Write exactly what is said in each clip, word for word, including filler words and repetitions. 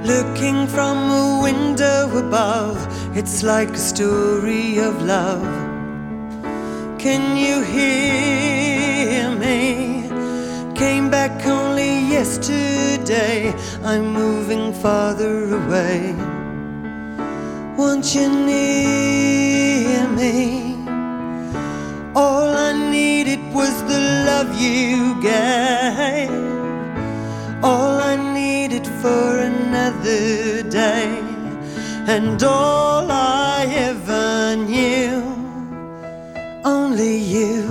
Looking from a window above, it's like a story of love. Can you hear me? Came back only yesterday, I'm moving farther away. Won't you near me? All I needed was the love you gave. All I needed for another day, and all I ever knew, only you.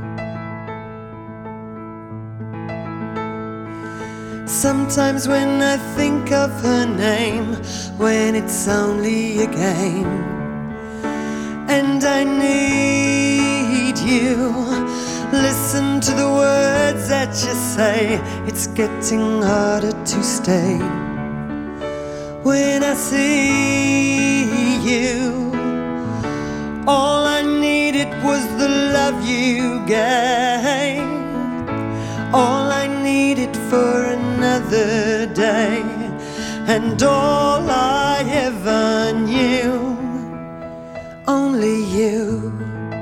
Sometimes when I think of her name, when it's only a game, and I need you, listen to the words that you say, it's getting harder to stay. When I see you, all I needed was the love you gave. All I needed for another day, and all I ever knew, only you.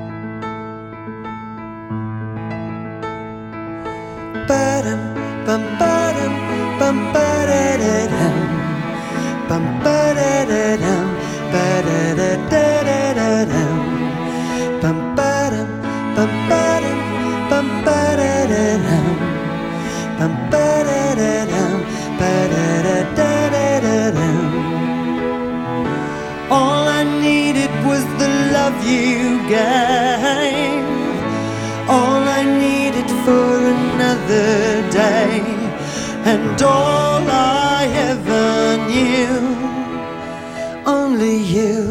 Ba-dum, bum, ba-dum, bum, ba-da-da-dum, bum, ba-da-da-dum, ba-da-da-da-da-da-dum, bum, ba-dum, bum, ba-dum, bum, ba-da-da-dum, bum, ba-da-da-dum, ba-da-da-da-da-da-dum. All I needed was the love you gave. All I needed for another day, and all I ever knew, only you.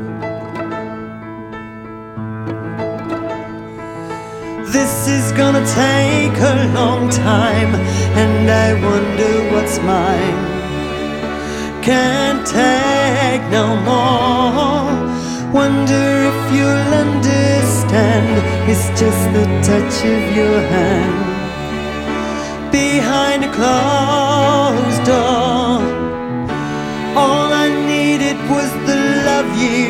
This is gonna take a long time, and I wonder what's mine. Can't take no more. Wonder if you'll understand, it's just the touch of your hand behind a closed door. All I needed was the love you